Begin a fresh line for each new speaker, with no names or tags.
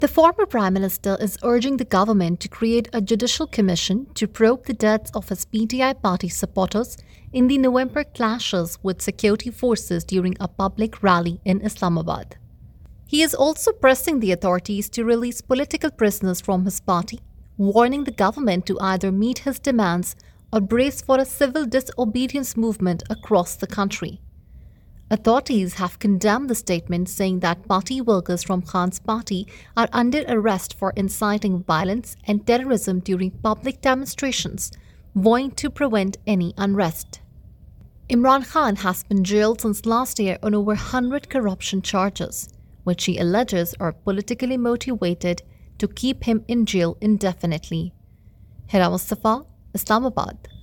The former Prime Minister is urging the government to create a judicial commission to probe the deaths of his PTI party supporters in the November clashes with security forces during a public rally in Islamabad. He is also pressing the authorities to release political prisoners from his party, warning the government to either meet his demands or brace for a civil disobedience movement across the country. Authorities have condemned the statement, saying that party workers from Khan's party are under arrest for inciting violence and terrorism during public demonstrations, vowing to prevent any unrest. Imran Khan has been jailed since last year on over 100 corruption charges, which he alleges are politically motivated to keep him in jail indefinitely. Hira Mustafa, Islamabad.